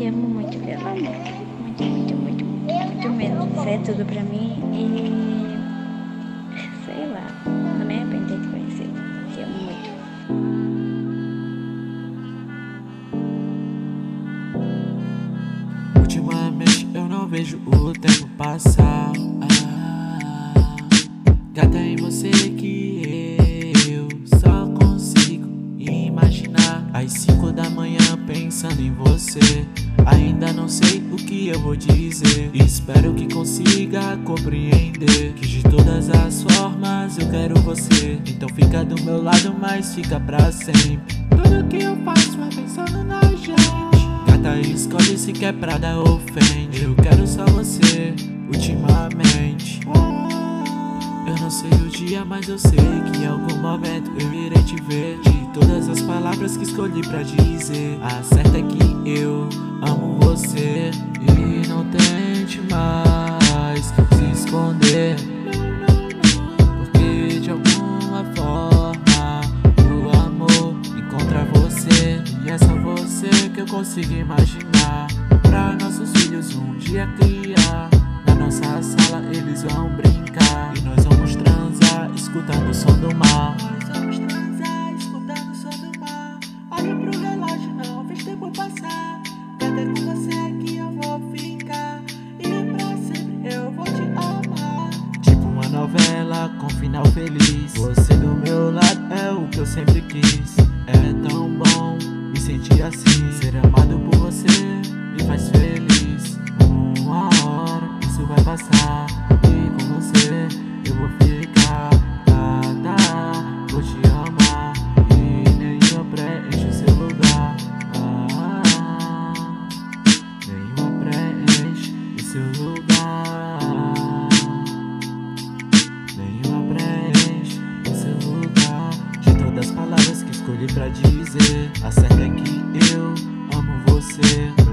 te amo muito, pelo amor. Muito, muito, muito, muito mesmo. Você é tudo pra mim e... sei lá, não me arrependo de te conhecer. Te amo muito. Ultimamente eu não vejo o tempo passar. Gata, em você que eu só consigo imaginar. Às 5 da manhã pensando em você. Ainda não sei o que eu vou dizer. Espero que consiga compreender que de todas as formas eu quero você. Então fica do meu lado, mas fica pra sempre. Tudo que eu faço é pensando na gente. Gata, escolhe se quer Prada ou Fendi. Eu quero só você, ultimamente. Eu não sei o dia, mas eu sei que em algum momento eu irei te ver. De todas as palavras que escolhi pra dizer, a certa é que eu amo você. E não tente mais se esconder, porque de alguma forma o amor encontra você. E é só você que eu consigo imaginar. Pra nossos filhos um dia criar. Na nossa sala eles vão brincar. E nós vamos transar escutando o som do mar. Nós vamos transar escutando o som do mar. Olha pro relógio, não fez tempo passar. Cadê com você que eu vou ficar? E pra sempre eu vou te amar. Tipo uma novela com final feliz. Você do meu lado é o que eu sempre quis. É tão bom me sentir assim. Ser amado por você me faz feliz. Uma hora isso vai passar. E com você eu vou ficar. Vou te amar. E nenhuma preenche o seu lugar. Nenhuma preenche o seu lugar. Nenhuma preenche o seu lugar. De todas as palavras que escolhi pra dizer, a certa é que eu amo você.